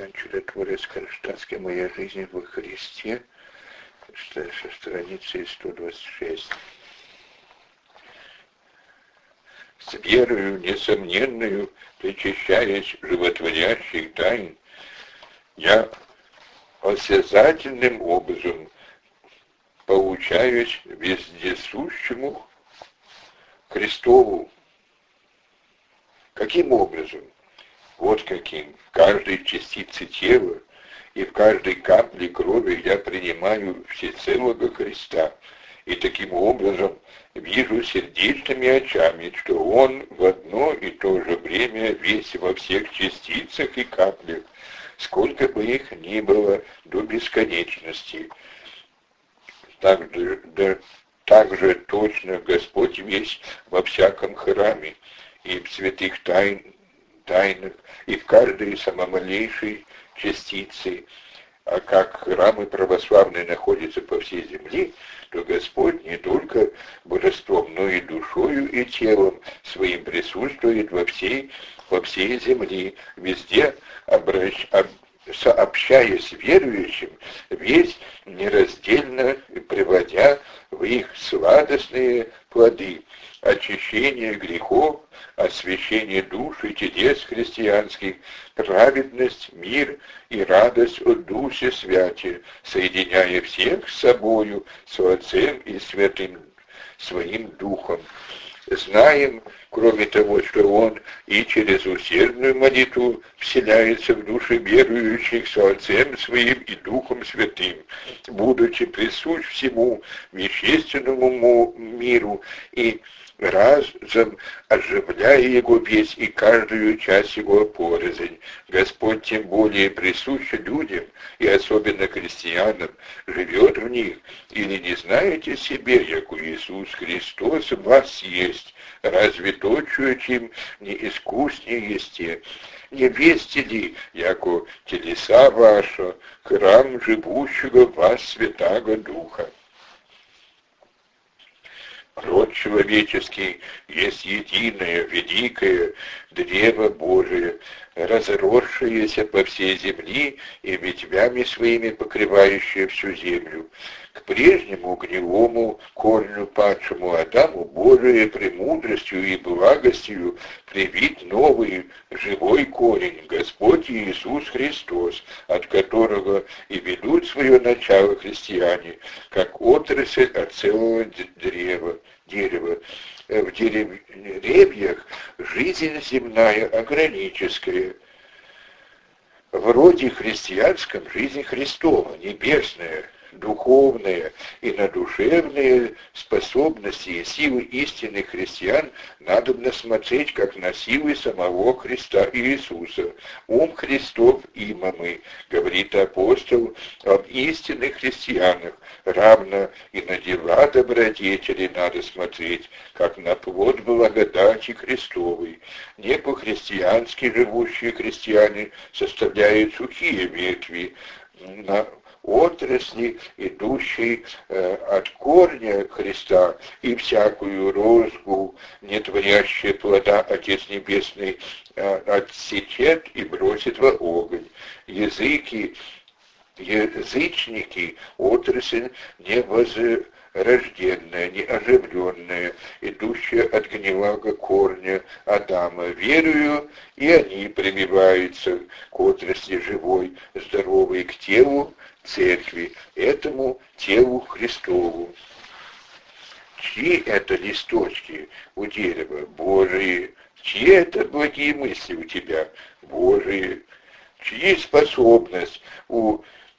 Чудотворец Кронштадтский «Моя жизнь во Христе», со страницы 126. С верою несомненную, причащаясь животворящих тайн, я осязательным образом поучаюсь вездесущему Христову. Каким образом? Вот каким. В каждой частице тела и в каждой капле крови я принимаю всецелого Христа, и таким образом вижу сердечными очами, что Он в одно и то же время весь во всех частицах и каплях, сколько бы их ни было до бесконечности. Также точно Господь весь во всяком храме и в святых тайнах, и в каждой самомалейшей частице. А как храмы православные находятся по всей земле, то Господь не только божеством, но и душою и телом своим присутствует во всей земле, везде сообщаясь верующим, весь нераздельно приводя в их сладостные плоды, очищение грехов, освящение душ и чудес христианских, праведность, мир и радость от Духа Святи, соединяя всех с собою, с Отцем и Святым Своим Духом. Знаем, кроме того, что Он и через усердную молитву вселяется в души верующих с Отцем Своим и Духом Святым, будучи присущ всему вещественному миру и разом оживляя его весь и каждую часть его порознь. Господь тем более присущ людям, и особенно христианам, живет в них. Или не знаете себе, яко Иисус Христос в вас есть, разве точно, чем не искуснее есте? Не вести ли, яко телеса ваша, храм живущего в вас Святаго Духа? Род человеческий есть единое, великое древо Божие, разросшееся по всей земле и ветвями своими покрывающее всю землю. К прежнему гнилому корню падшему Адаму Божие премудростью и благостью привит новый живой корень, Господь Иисус Христос, от которого и ведут свое начало христиане, как отрасль от целого дерева. В деревьях жизнь земная ограническая. В роде христианском жизнь Христова, небесная, духовные и надушевные способности и силы истинных христиан надобно смотреть как на силы самого Христа Иисуса. Ум Христов имамы, говорит апостол, об истинных христианах, равно и на дела добродетели надо смотреть, как на плод благодати Христовой. Не по-христиански живущие христиане составляют сухие ветви, на отрасли, идущей от корня Христа, и всякую розгу, не творящая плода Отец Небесный, отсечет и бросит во огонь. Язычники, отрасль невозрожденная, неоживленная, идущая от гнилого корня Адама. Верую, и они прививаются к отрасли живой, здоровой, к телу Церкви, этому телу Христову. Чьи это листочки у дерева? Божии. Чьи это благие мысли у тебя? Божии. Чьи способность у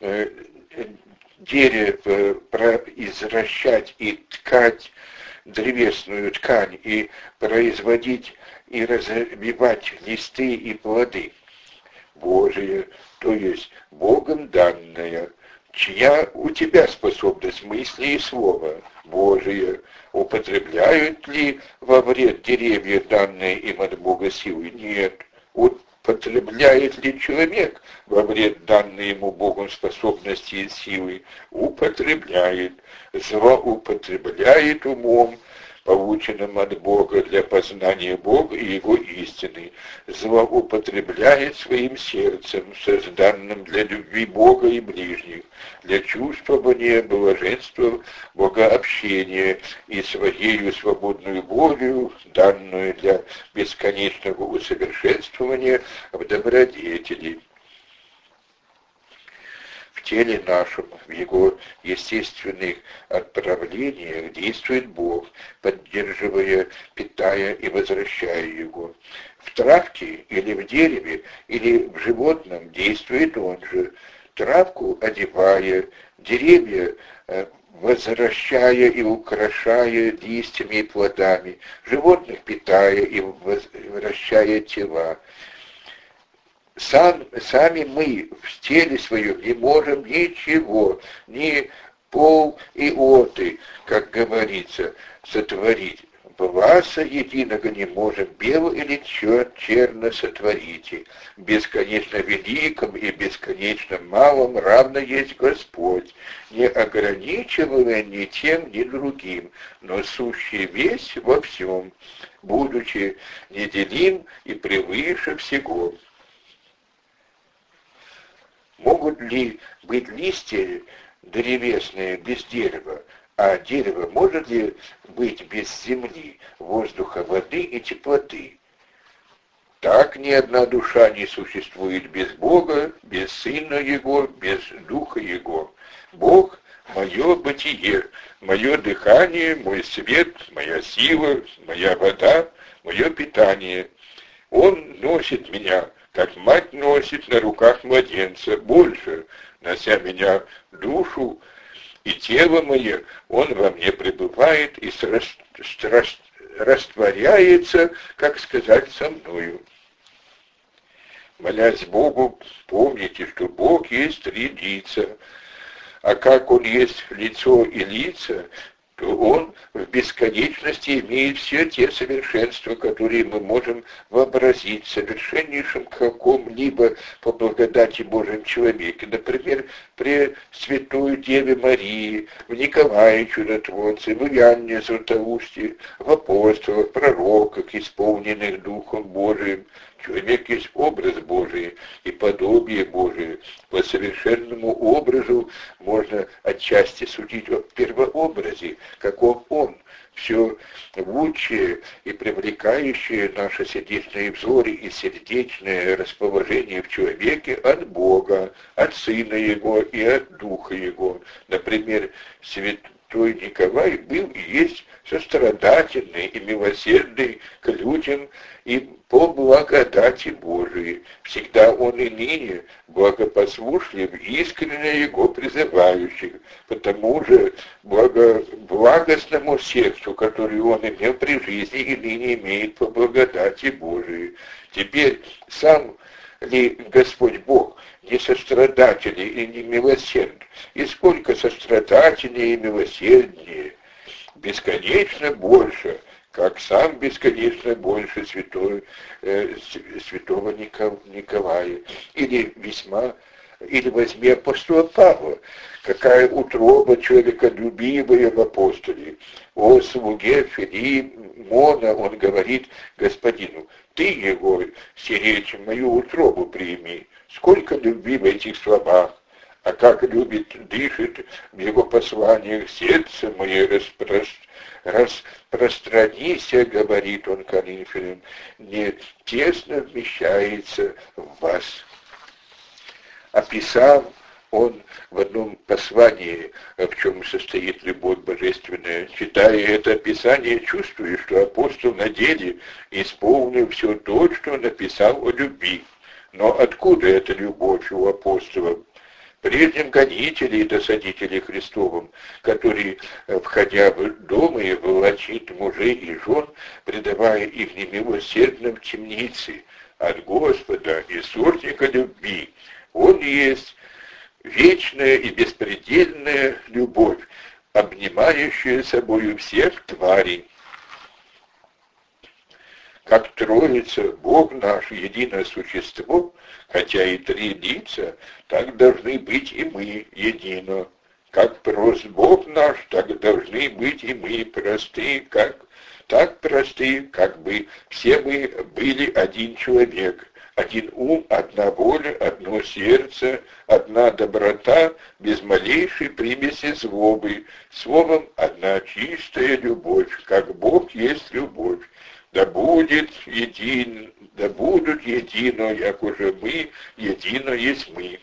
дерева произвращать и ткать древесную ткань, и производить и развивать листы и плоды? Божие, то есть Богом данная. Чья у тебя способность мысли и слова? Божие. Употребляют ли во вред деревья, данные им от Бога силы? Нет. Употребляет ли человек во вред данные ему Богом способности и силы? Употребляет. Злоупотребляет умом, полученным от Бога для познания Бога и Его истины, злоупотребляет своим сердцем, созданным для любви Бога и ближних, для чувствования блаженства богообщения и своею свободную волю, данную для бесконечного усовершенствования в добродетели. В теле нашем, в его естественных отправлениях действует Бог, поддерживая, питая и возвращая его. В травке или в дереве, или в животном действует Он же, травку одевая, деревья возвращая и украшая листьями и плодами, животных питая и возвращая тела. Сами мы в теле своем не можем ничего, ни полиоты, как говорится, сотворить. Власа единого не можем бело или черно сотворите. Бесконечно великом и бесконечно малом равно есть Господь, не ограничивая ни тем, ни другим, но сущий весь во всем, будучи неделим и превыше всего. Могут ли быть листья древесные без дерева? А дерево может ли быть без земли, воздуха, воды и теплоты? Так ни одна душа не существует без Бога, без Сына Его, без Духа Его. Бог — мое бытие, мое дыхание, мой свет, моя сила, моя вода, мое питание. Он носит меня, как мать носит на руках младенца, больше, нося меня душу, и тело мое, Он во мне пребывает и растворяется, как сказать, со мною. Молясь Богу, помните, что Бог есть три лица, а как Он есть лицо и лица, то Он в бесконечности имеет все те совершенства, которые мы можем вообразить совершеннейшим каком-либо по благодати Божьем человеке. Например, при Святой Деве Марии, в Николае Чудотворце, в Иоанне Златоусте, в апостолах, пророках, исполненных Духом Божиим. Человек есть образ Божий и подобие Божие. По совершенному образу можно отчасти судить о первообразе, каков он. Все лучшее и привлекающее наше сердечное взоры и сердечное расположение в человеке от Бога, от Сына Его и от Духа Его. Например, святой Николай был и есть сострадательный и милосердный к людям и по благодати Божией. Всегда он и ныне благопослушлив, искренне Его призывающих, потому же благостному сердцу, которое он имел при жизни и ныне имеет по благодати Божией. Теперь сам ли Господь Бог не сострадательный и не милосердный? И сколько сострадательнее и милосерднее, бесконечно больше, как сам бесконечно больше святого Николая. Или возьми апостола Павла, какая утроба человеколюбивая в апостоле. О слуге Филимона он говорит господину: ты, его, сиречь, мою утробу прими. Сколько любви в этих словах, а как любит, дышит в его посланиях сердце мое распространися, говорит он Коринфянам, не тесно вмещается в вас. Описав он в одном послании, в чем состоит любовь божественная, читая это описание, чувствую, что апостол на деле исполнил все то, что написал о любви. Но откуда эта любовь у апостола? Прежним гонителей и досадителей Христовым, который, входя в дома и волочит мужей и жен, предавая их немилосердным в темнице, от Господа и сортника любви. Он есть вечная и беспредельная любовь, обнимающая собою всех тварей. Как Троица, Бог наш, единое существо, хотя и три лица, так должны быть и мы едино. Как прост Бог наш, так должны быть и мы просты, так просты, как бы все мы были один человек, один ум, одна воля, одно сердце, одна доброта, без малейшей примеси злобы, словом, одна чистая любовь, как Бог есть любовь. Да будут едино, як уже мы, едино есть мы.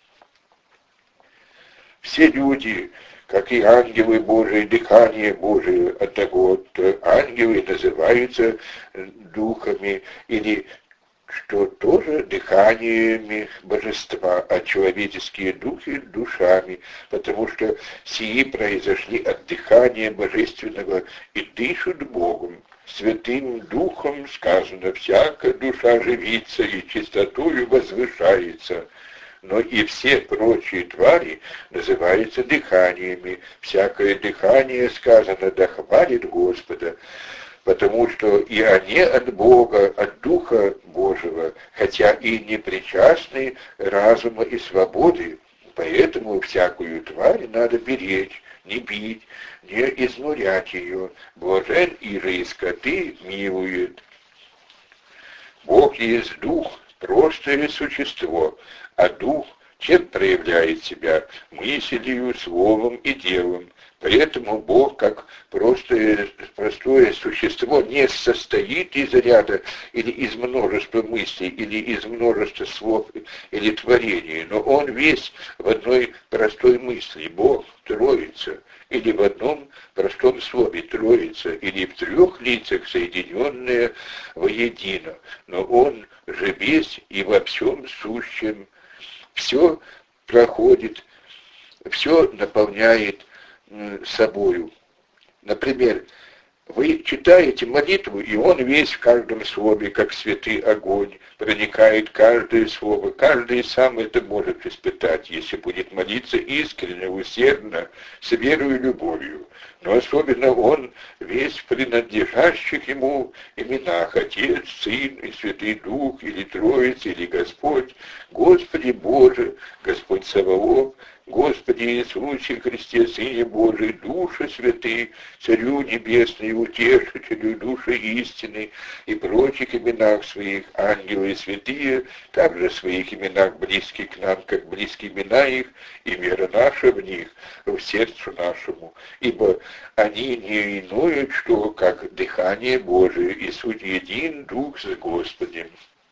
Все люди, как и ангелы Божии, дыхание Божие, от того, что ангелы называются духами, или что тоже дыханиями божества, а человеческие духи — душами, потому что сии произошли от дыхания божественного и дышат Богом. Святым Духом сказано: всякая душа живится и чистотою возвышается. Но и все прочие твари называются дыханиями. Всякое дыхание, сказано, да хвалит Господа, потому что и они от Бога, от Духа Божьего, хотя и не причастны разума и свободы. Поэтому всякую тварь надо беречь, не бить, не изнурять ее. Блажен иже и скоты милует. Бог есть Дух, простое существо, а Дух чем проявляет себя? Мыслью, словом и делом. Поэтому Бог, как простое существо, не состоит из ряда или из множества мыслей, или из множества слов, или творений, но Он весь в одной простой мысли. Бог Троица, или в одном простом слове Троица, или в трех лицах, соединенные воедино. Но Он же весь и во всем сущем. Все проходит, все наполняет собою. Например, вы читаете молитву, и он весь в каждом слове, как святый огонь, проникает каждое слово. Каждый сам это может испытать, если будет молиться искренне, усердно, с верой и любовью. Но особенно он весь в принадлежащих ему именах: Отец, Сын и Святый Дух, или Троица, или Господь, Господи Боже, Господь Саваоф, Господи Иисусе Христе, Сыне Божий, Душе Святый, Царю Небесный, Утешителю, Душе истины и прочих именах своих, ангелы и святые, также в своих именах близки к нам, как близки имена их, и вера наша в них, в сердцу нашему, ибо они не иное, что как дыхание Божие, и суть един Дух с Господем.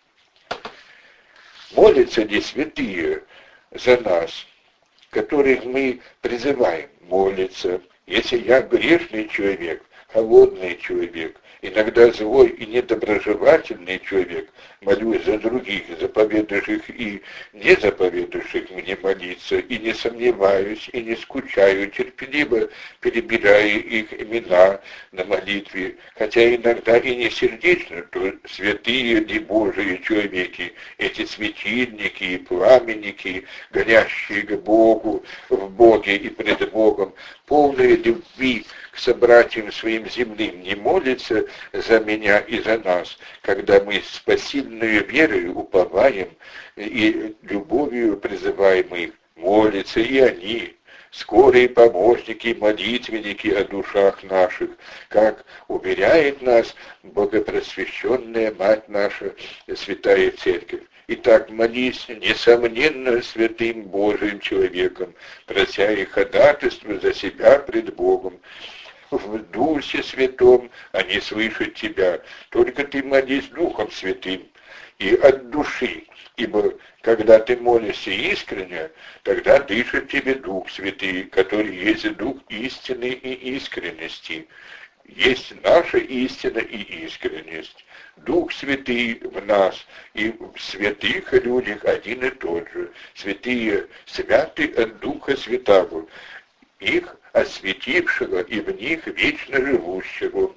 Молятся ли святые за нас, которых мы призываем молиться? Если я грешный человек, холодный человек, иногда злой и недоброжелательный человек, молюсь за других, заповедующих и не заповедующих мне молиться, и не сомневаюсь, и не скучаю, терпеливо перебирая их имена на молитве, хотя иногда и не сердечно, то святые ли Божии человеки, эти светильники и пламенники, горящие к Богу, в Боге и пред Богом, полные любви к собратьям своим земным, не молятся за меня и за нас, когда мы с посильной верой уповаем и любовью призываем их. Молятся и они, скорые помощники, молитвенники о душах наших, как уверяет нас богопросвященная Мать наша, Святая Церковь. Итак, молись, несомненно, святым Божиим человеком, прося и ходатайство за себя пред Богом. В Духе Святом они слышат тебя, только ты молись Духом Святым и от души, ибо когда ты молишься искренне, тогда дышит тебе Дух Святый, который есть Дух истины и искренности. Есть наша истина и искренность. Дух Святый в нас и в святых людях один и тот же. Святые святы от Духа Святого, их осветившего и в них вечно живущего.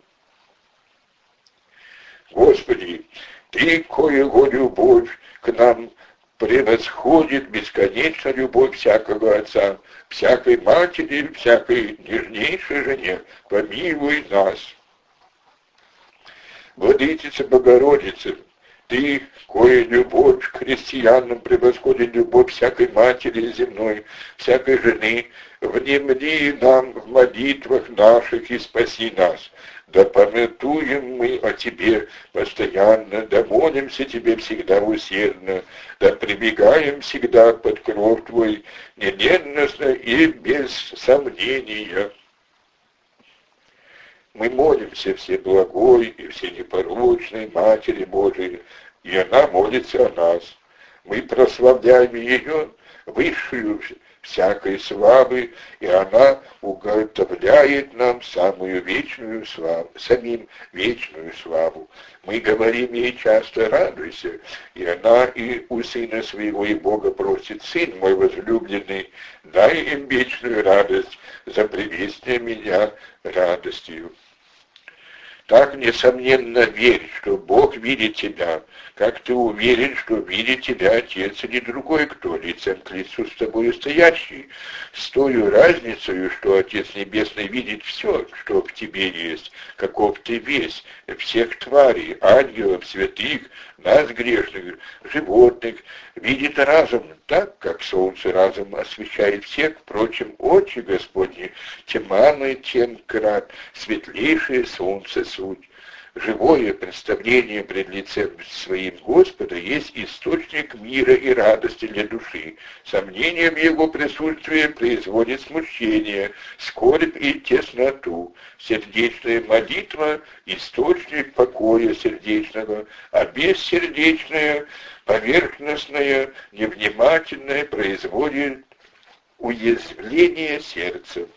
Господи, Ты, коего любовь к нам превосходит бесконечно любовь всякого отца, всякой матери, всякой нежнейшей жене, помилуй нас. Владычица Богородица, Ты, кое любовь к христианам превосходит любовь всякой матери земной, всякой жены, внемли нам в молитвах наших и спаси нас. Да памятуем мы о Тебе постоянно, да молимся Тебе всегда усердно, да прибегаем всегда под кров Твой, неревностно и без сомнения. Мы молимся Всеблагой и Всенепорочной Матери Божией, и она молится о нас. Мы прославляем ее, высшую всякой славы, и она уготовляет нам самую вечную славу, самим вечную славу. Мы говорим ей часто «радуйся», и она и у Сына Своего и Бога просит: «Сын мой возлюбленный, дай им вечную радость, за привестие меня радостью». Так, несомненно, верь, что Бог видит тебя, как ты уверен, что видит тебя Отец или другой кто, лицем к лицу с тобой стоящий, с той разницей, что Отец Небесный видит все, что в тебе есть, каков ты весь, всех тварей, ангелов, святых, нас, грешных, животных, видит разум, так, как солнце разум освещает всех, впрочем, очи Господни, тьманы, тем крат, светлейшее солнце суть. Живое представление пред лицем своим Господа есть источник мира и радости для души. Сомнением его присутствия производит смущение, скорбь и тесноту. Сердечная молитва – источник покоя сердечного, а бессердечная, поверхностная, невнимательная производит уязвление сердца.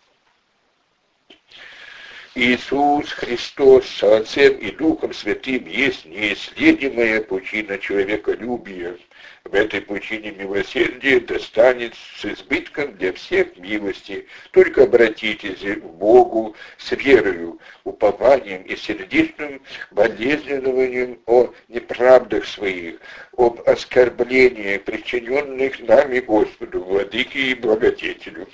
Иисус Христос с Отцем и Духом Святым есть неисследимая пучина человеколюбия. В этой пучине милосердия достанет с избытком для всех милости. Только обратитесь к Богу с верою, упованием и сердечным болезненованием о неправдах своих, об оскорблениях, причиненных нами Господу, Владыке и Благодетелю.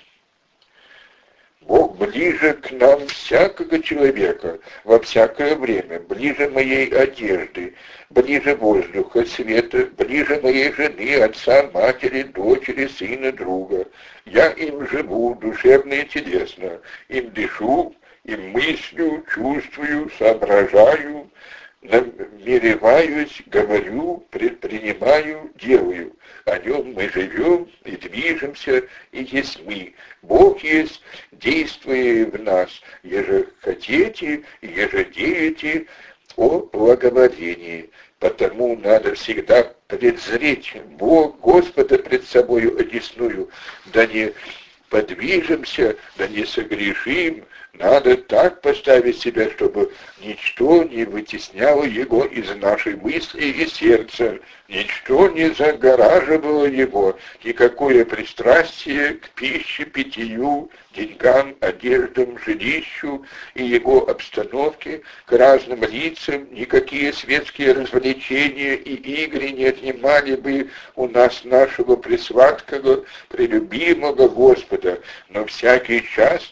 Бог ближе к нам всякого человека, во всякое время, ближе моей одежды, ближе воздуха, света, ближе моей жены, отца, матери, дочери, сына, друга. Я им живу душевно и телесно, им дышу, им мыслю, чувствую, соображаю, намереваюсь, говорю, предпринимаю, делаю. О нем мы живем и движемся, и есть мы. Бог есть, действуя в нас, еже хотите, еже деете о благоволении. Потому надо всегда предзреть Бог, Господа пред собою одесную, да не подвижемся, да не согрешим. Надо так поставить себя, чтобы ничто не вытесняло его из нашей мысли и сердца, ничто не загораживало его, никакое пристрастие к пище, питью, деньгам, одеждам, жилищу и его обстановке, к разным лицам, никакие светские развлечения и игры не отнимали бы у нас нашего пресладкого, прелюбимого Господа, но всякий час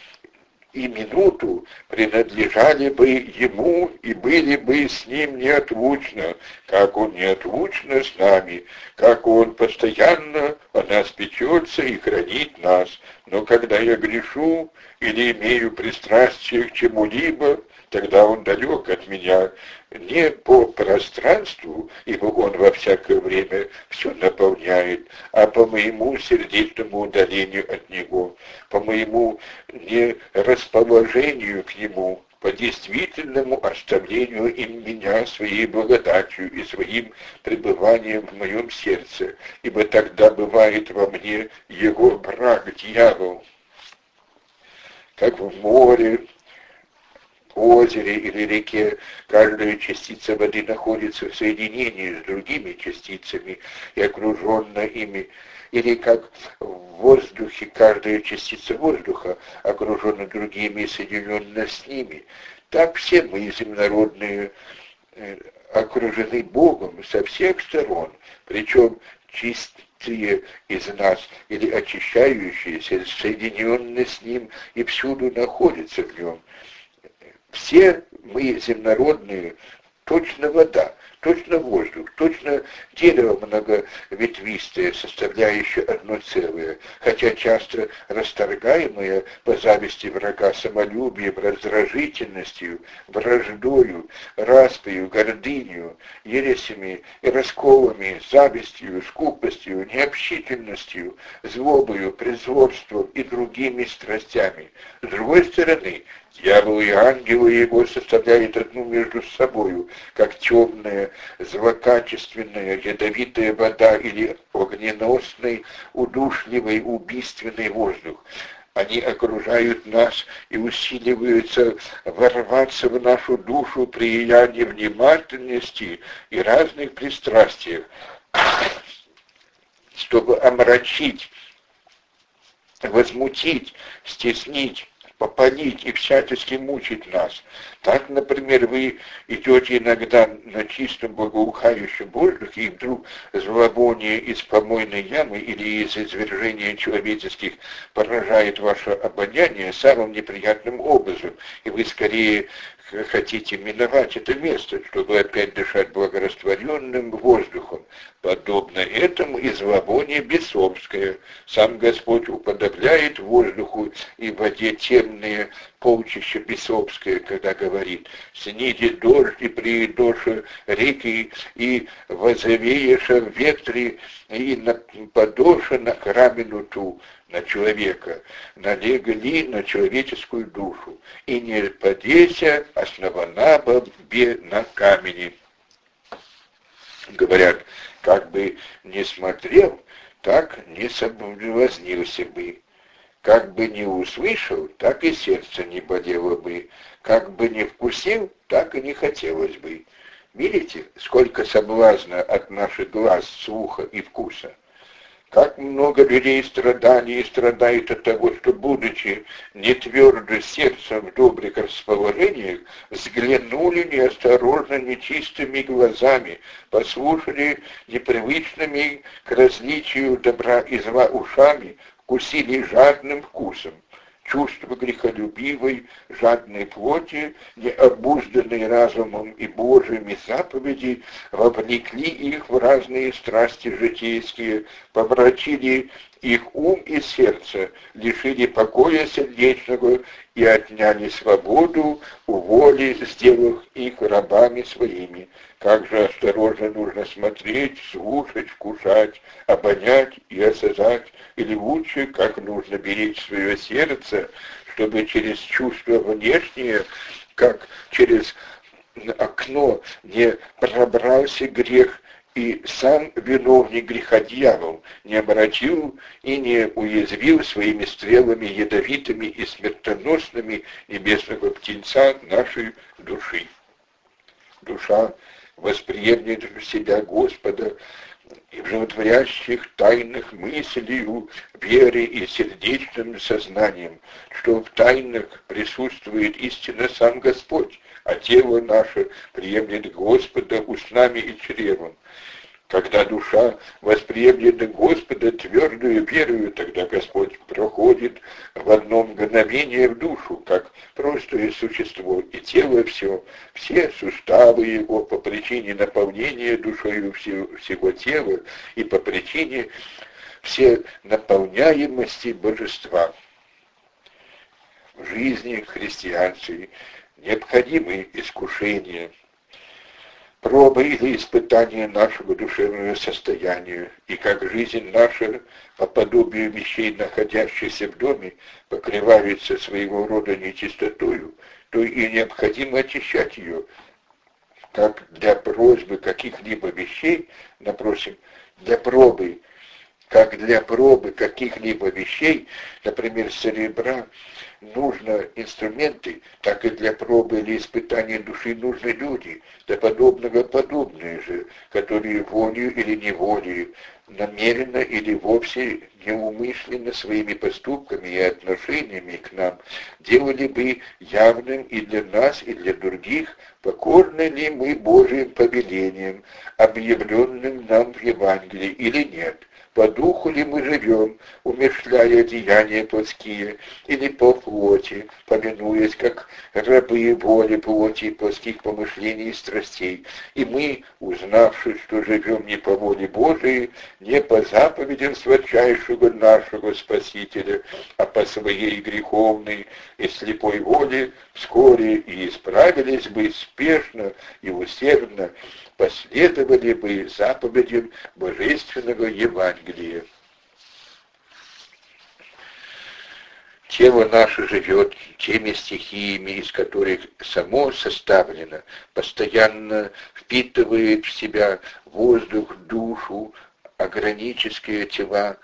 и минуту принадлежали бы Ему и были бы с Ним неотлучно, как Он неотлучно с нами, как Он постоянно о нас печется и хранит нас. Но когда я грешу или имею пристрастие к чему-либо, тогда Он далек от меня, не по пространству, ибо Он во всякое время все наполняет, а по моему сердечному удалению от Него, по моему нерасположению к Нему, по действительному оставлению им меня своей благодатью и своим пребыванием в моем сердце, ибо тогда бывает во мне Его враг, дьявол, как в море, озере или реке, каждая частица воды находится в соединении с другими частицами и окружена ими, или как в воздухе каждая частица воздуха окружена другими и соединена с ними. Так все мы, земнородные, окружены Богом со всех сторон, причем чистые из нас или очищающиеся, соединенные с Ним и всюду находятся в Нем. Все мы, земнородные, точно вода, точно воздух, точно дерево многоветвистое, составляющее одно целое, хотя часто расторгаемое по зависти врага самолюбием, раздражительностью, враждою, распою, гордынью, ересями и расколами, завистью, скупостью, необщительностью, злобою, притворством и другими страстями. С другой стороны, дьявол и ангелы его составляют одну между собою, как темная, злокачественная, ядовитая вода или огненосный, удушливый, убийственный воздух. Они окружают нас и усиливаются ворваться в нашу душу при ее невнимательности и разных пристрастиях, чтобы омрачить, возмутить, стеснить, попалить и всячески мучить нас. Так, например, вы идете иногда на чистом благоухающем воздухе, и вдруг зловоние из помойной ямы или из извержения человеческих поражает ваше обоняние самым неприятным образом, и вы скорее хотите миновать это место, чтобы опять дышать благорастворенным воздухом. Подобно этому и зловоние бесовское. Сам Господь уподобляет воздуху и воде темные полчища бесовское, когда говорит: «Снидет дождь и приидоша реки, и возовееша в ветре, и подоша на храмину ту». На человека, налегли на человеческую душу, и не падеся основана бе на камени. Говорят, как бы не смотрел, так не соблазнился бы. Как бы не услышал, так и сердце не болело бы. Как бы не вкусил, так и не хотелось бы. Видите, сколько соблазна от наших глаз, слуха и вкуса? Как много людей страдали и страдают от того, что, будучи не твердо сердцем в добрых расположениях, взглянули неосторожно нечистыми глазами, послушали непривычными к различию добра и зла ушами, вкусили жадным вкусом. Чувства грехолюбивой, жадной плоти, необузданной разумом и Божьими заповеди, вовлекли их в разные страсти житейские, помрачили их ум и сердце, лишили покоя сердечного и отняли свободу у воли, сделав их рабами своими. Как же осторожно нужно смотреть, слушать, вкушать, обонять и осознать, или лучше, как нужно беречь свое сердце, чтобы через чувство внешнее, как через окно, не пробрался грех, и сам виновник греха дьявол не омрачил и не уязвил своими стрелами ядовитыми и смертоносными небесного птенца нашей души. Душа восприемлет в себя Господа и в животворящих тайнах мыслью, вере и сердечным сознанием, что в тайнах присутствует истинно сам Господь, а тело наше приемлет Господа устами и чревом. Когда душа восприемлет Господа твердую верою, тогда Господь проходит в одно мгновение в душу, как простое существо, и тело все суставы его по причине наполнения душою всего тела и по причине все наполняемости божества. В жизни христианской необходимы искушения, пробы или испытания нашего душевного состояния, и как жизнь наша, по подобию вещей, находящихся в доме, покрывается своего рода нечистотою, то и необходимо очищать ее, как для просьбы каких-либо вещей, напротив, для пробы каких-либо вещей, например, серебра, нужно инструменты, так и для пробы или испытания души нужны люди, да подобные же, которые волею или неволею, намеренно или вовсе неумышленно своими поступками и отношениями к нам делали бы явным и для нас, и для других, покорны ли мы Божьим повелениям, объявленным нам в Евангелии или нет. по духу ли мы живем, умерщвляя деяния плотские, или по плоти, повинуясь, как рабы воли плоти и плотских помышлений и страстей. И мы, узнавши, что живем не по воле Божией, не по заповедям сладчайшего нашего Спасителя, а по своей греховной и слепой воле, вскоре и исправились бы спешно и усердно, последовали бы заповедям Божественного Евангелия. Тело наше живет теми стихиями, из которых само составлено, постоянно впитывает в себя воздух, душу, органические тела.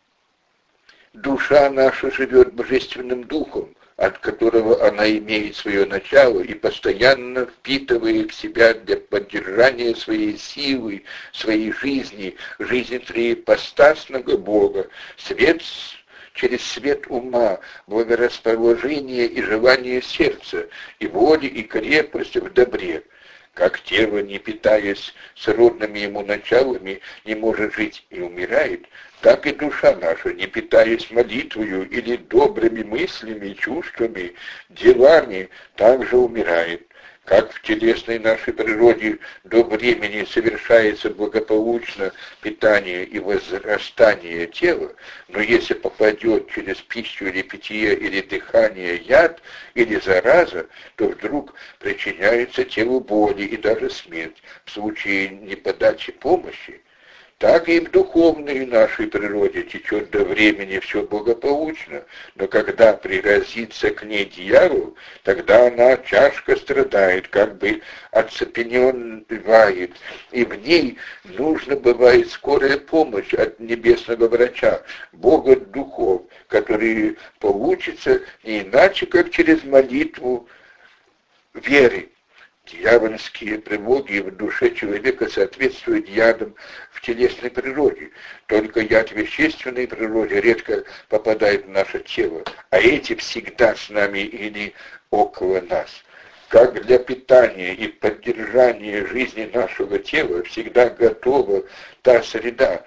Душа наша живет божественным духом, от которого она имеет свое начало и постоянно впитывает в себя для поддержания своей силы, своей жизни, жизни триипостасного Бога, свет через свет ума, благорасположение и желание сердца, и воли, и крепость в добре. Как тело, не питаясь сродными ему началами, не может жить и умирает, так и душа наша, не питаясь молитвою или добрыми мыслями, чувствами, делами, также умирает. Как в телесной нашей природе до времени совершается благополучно питание и возрастание тела, но если попадет через пищу или питье или дыхание яд или зараза, то вдруг причиняется телу боли и даже смерть в случае неподачи помощи. Так и в духовной нашей природе течет до времени все благополучно, но когда пригрозится к ней дьявол, тогда она тяжко страдает, как бы оцепеневает, и в ней нужно бывает скорая помощь от небесного врача, Бога духов, который получится не иначе, как через молитву веры. Дьявольские тревоги в душе человека соответствуют ядам в телесной природе. Только яд в вещественной природе редко попадает в наше тело, а эти всегда с нами или около нас. Как для питания и поддержания жизни нашего тела всегда готова та средина,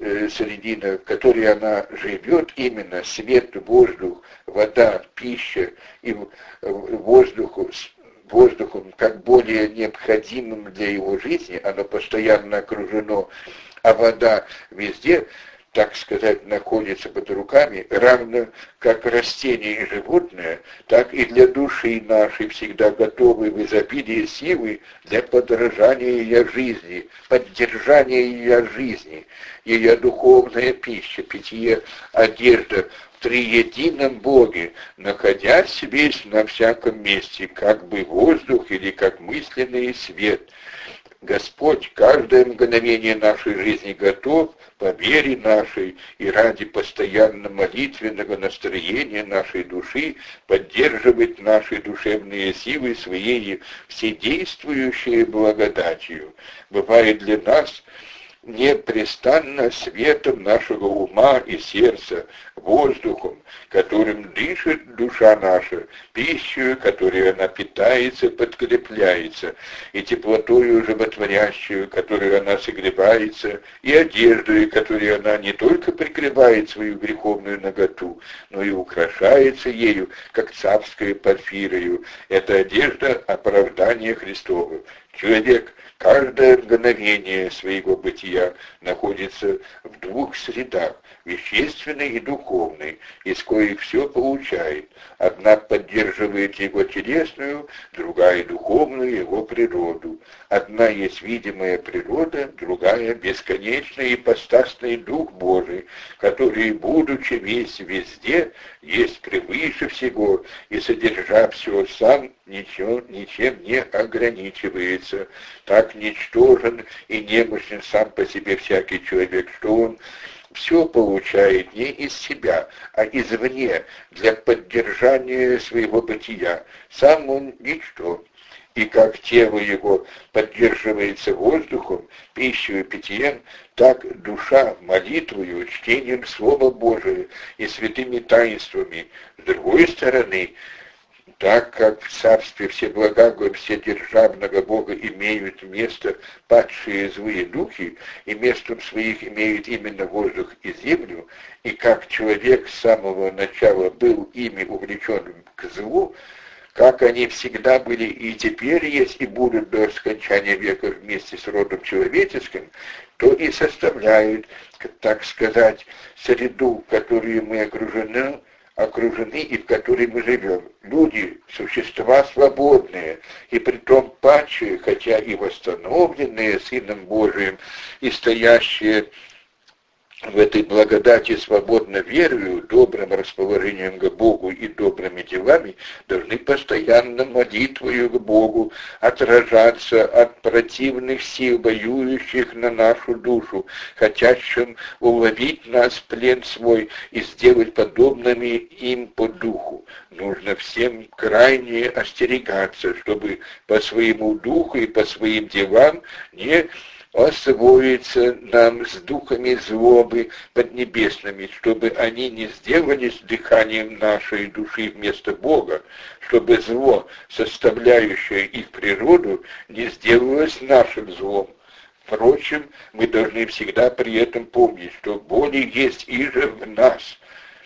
в которой она живет, именно свет, воздух, вода, пища и воздухом, как более необходимым для его жизни, оно постоянно окружено, а вода везде, так сказать, находится под руками, равно как растения и животные, так и для души нашей всегда готовы в изобилии силы для поддержания ее жизни, поддержания ее жизни, ее духовная пища, питье, одежда, триедином Боге, находясь весь на всяком месте, как бы воздух или как мысленный свет. Господь каждое мгновение нашей жизни готов по вере нашей и ради постоянно молитвенного настроения нашей души поддерживать наши душевные силы своей вседействующей благодатью. Бывает для нас непрестанно светом нашего ума и сердца, воздухом, которым дышит душа наша, пищей, которой она питается, подкрепляется, и теплотою животворящую, которой она согревается, и одеждой, которой она не только прикрывает свою греховную наготу, но и украшается ею, как царская порфирою. Это одежда оправдания Христова. Человек каждое мгновение своего бытия находится в двух средах, вещественной и духовной, из коих все получает. Одна поддерживает его телесную, другая духовную его природу. Одна есть видимая природа, другая бесконечный ипостасный Дух Божий, который, будучи весь везде, есть превыше всего и, содержа все сам, ничем не ограничивается. Так ничтожен и немощен сам по себе всякий человек, что он все получает не из себя, а извне, для поддержания своего бытия. Сам он ничто. И как тело его поддерживается воздухом, пищей и питьем, так душа молитвою, чтением Слова Божия и святыми таинствами. С другой стороны, Так как в царстве всеблагого, вседержавного Бога имеют место падшие злые духи, и местом своих имеют именно воздух и землю, и как человек с самого начала был ими увлечен к злу, как они всегда были и теперь есть, и будут до скончания века вместе с родом человеческим, то и составляют, так сказать, среду, в которой мы окружены и в которой мы живем. Люди, существа свободные, и притом падшие, хотя и восстановленные Сыном Божиим, и стоящие в этой благодати свободно верою, добрым расположением к Богу и добрыми делами, должны постоянно молитвою к Богу отражаться от противных сил, воюющих на нашу душу, хотящим уловить нас в плен свой и сделать подобными им по духу. Нужно всем крайне остерегаться, чтобы по своему духу и по своим делам не освоиться нам с духами злобы поднебесными, чтобы они не сделались дыханием нашей души вместо Бога, чтобы зло, составляющее их природу, не сделалось нашим злом. Впрочем, мы должны всегда при этом помнить, что более есть иже в нас,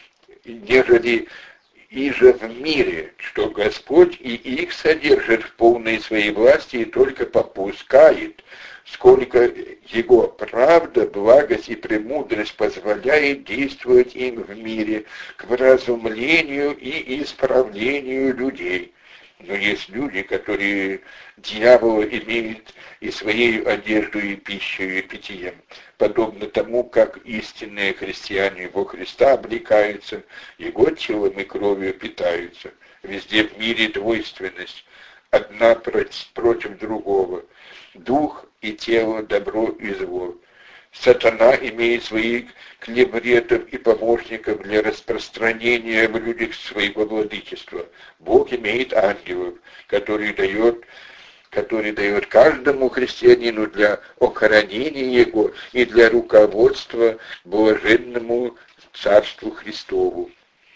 нежели иже в мире, что Господь и их содержит в полной своей власти и только попускает, сколько Его правда, благость и премудрость позволяет действовать им в мире к вразумлению и исправлению людей. Но есть люди, которые дьявола имеют и своей одеждой, и пищей, и питьем, подобно тому, как истинные христиане во Христа облекаются, Его телом и кровью питаются. Везде в мире двойственность, одна против другого, дух и тело, добро и зло. Сатана имеет своих клевретов и помощников для распространения в людях своего владычества. Бог имеет ангелов, который дает каждому христианину для охранения его и для руководства блаженному Царству Христову.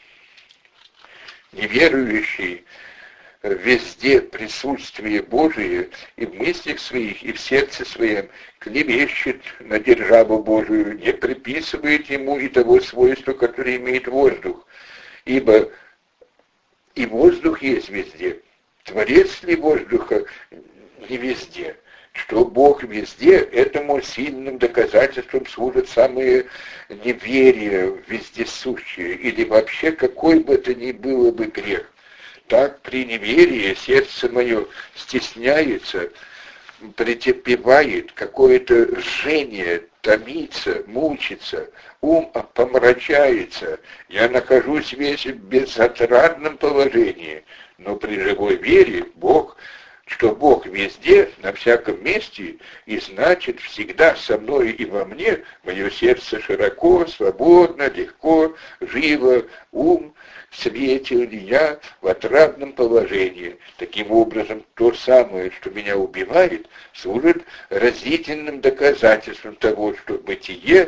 Неверующий везде присутствие Божие и в мыслях своих, и в сердце своем клевещет на державу Божию, не приписывает ему и того свойства, которое имеет воздух. Ибо и воздух есть везде. Творец ли воздуха не везде? Что Бог везде, этому сильным доказательством служат самые неверия вездесущие, или вообще какой бы это ни было бы грех. Так при неверии сердце мое стесняется, претерпевает какое-то жжение, томится, мучится, ум помрачается. Я нахожусь весь в безотрадном положении, но при живой вере что Бог везде, на всяком месте, и значит всегда со мной и во мне, мое сердце широко, свободно, легко, живо, ум светил ли я в отрадном положении. Таким образом, то самое, что меня убивает, служит разительным доказательством того, что бытие,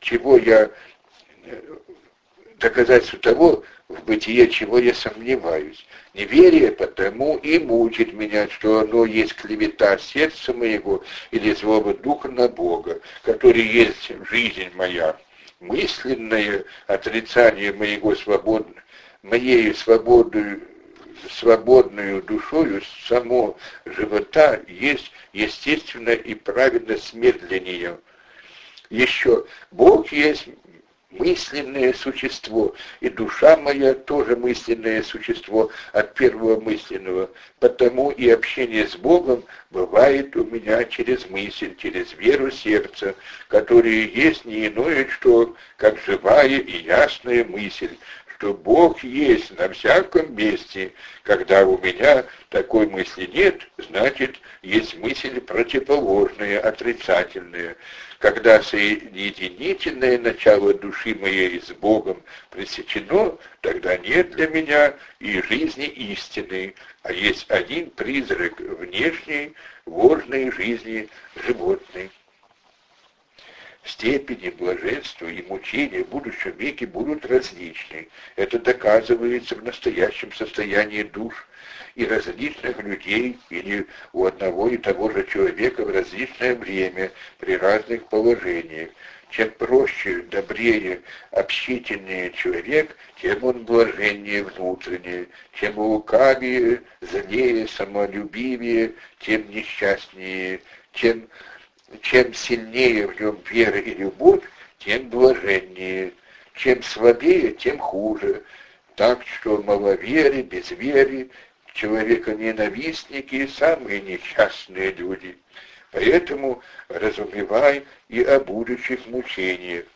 доказательство того, в бытие, чего я сомневаюсь. Неверие потому и мучит меня, что оно есть клевета сердца моего или злого духа на Бога, который есть жизнь моя. Мысленное отрицание моей свободную душою само живота есть естественно и правильно смерть для нее. Еще Бог есть мысленное существо, и душа моя тоже мысленное существо от первого мысленного, потому и общение с Богом бывает у меня через мысль, через веру сердца, которая есть не иное, что как живая и ясная мысль, что Бог есть на всяком месте. Когда у меня такой мысли нет, значит, есть мысль противоположная, отрицательная. Когда соединительное начало души моей с Богом пресечено, тогда нет для меня и жизни истинной, а есть один призрак внешней, ложной жизни животной. степени блаженства и мучения в будущем веке будут различны. Это доказывается в настоящем состоянии душ и различных людей или у одного и того же человека в различное время при разных положениях. Чем проще, добрее, общительнее человек, тем он блаженнее внутренне, чем лукавее, злее, самолюбивее, тем несчастнее, чем сильнее в нем вера и любовь, тем блаженнее, чем слабее, тем хуже. Так что маловерие, безверие, человеконенавистники, самые несчастные люди. Поэтому разумевай и о будущих мучениях.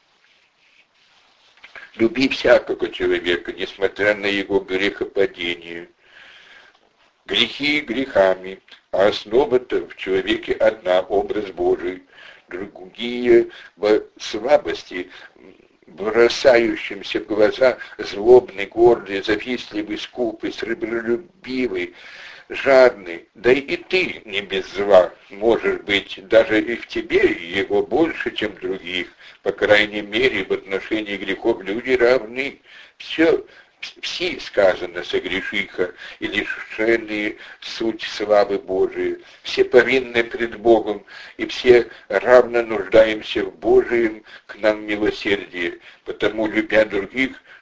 Люби всякого человека, несмотря на его грехопадение. Грехи грехами, а основа-то в человеке одна, образ Божий. Другие в слабости, бросающимся в глаза злобный, гордый, завистливый, скупый, сребролюбивый, жадный, да и ты не без зла, может быть, даже и в тебе его больше, чем в других. По крайней мере, в отношении грехов люди равны. Все, сказано, согрешиха и лишенные суть славы Божией. Все повинны пред Богом, и все равно нуждаемся в Божьем к нам милосердии. Потому, любя друг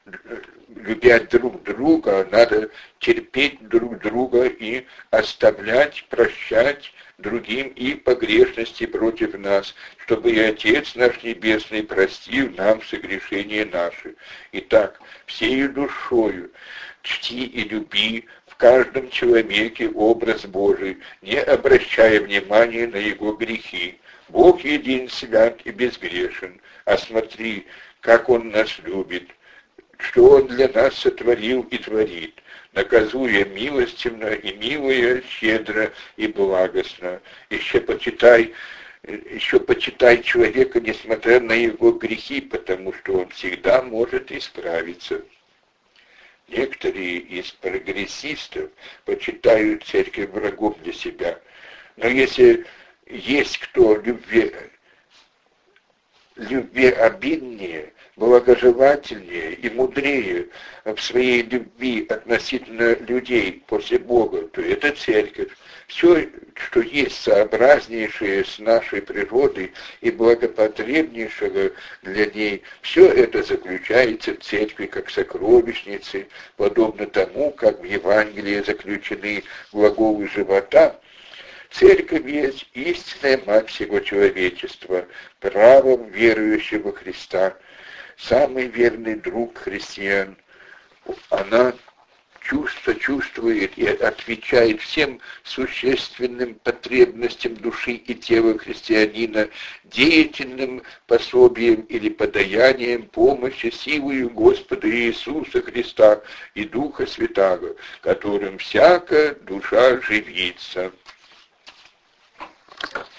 друга, надо терпеть друг друга и оставлять, прощать другим и погрешности против нас, чтобы и Отец наш Небесный простил нам согрешения наши. Итак, всею душою чти и люби в каждом человеке образ Божий, не обращая внимания на его грехи. Бог един, свят и безгрешен, а смотри, как Он нас любит, что Он для нас сотворил и творит, наказуя милостивно и милуя щедро и благостно. Еще почитай человека, несмотря на его грехи, потому что он всегда может исправиться. Некоторые из прогрессистов почитают церковь врагом для себя. Но если есть кто любвеобильнее, благожелательнее и мудрее в своей любви относительно людей после Бога, то это церковь. Все, что есть сообразнейшее с нашей природой и благопотребнейшего для ней, все это заключается в церкви как сокровищницы, подобно тому, как в Евангелии заключены глаголы живота. Церковь есть истинная мать всего человечества, правом верующего Христа, самый верный друг христиан. Она чувствует и отвечает всем существенным потребностям души и тела христианина, деятельным пособием или подаянием помощи силою Господа Иисуса Христа и Духа Святаго, которым всякая душа живится.